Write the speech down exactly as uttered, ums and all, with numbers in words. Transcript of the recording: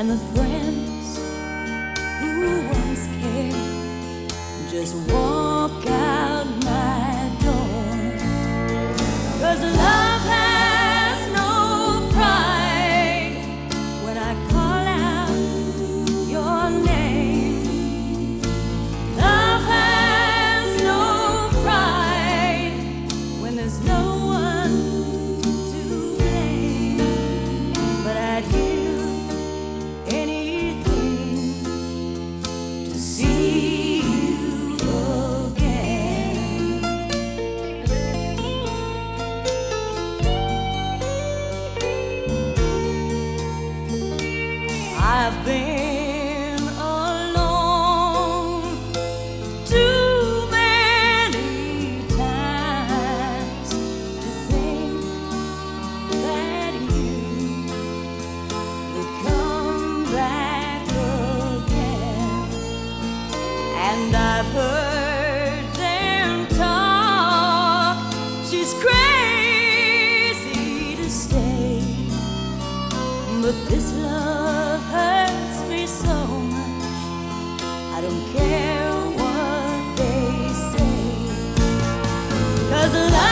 the friends who once cared just walk out my door. 'Cause love has no pride when I call out your name. Love has no pride when there's no one to blame. But I'd give anything to see you again. I've been alone too many times to think that you would come back again. And I've heard them talk, she's crazy to stay. But this love hurts me so much, I don't care what they say. 'Cause love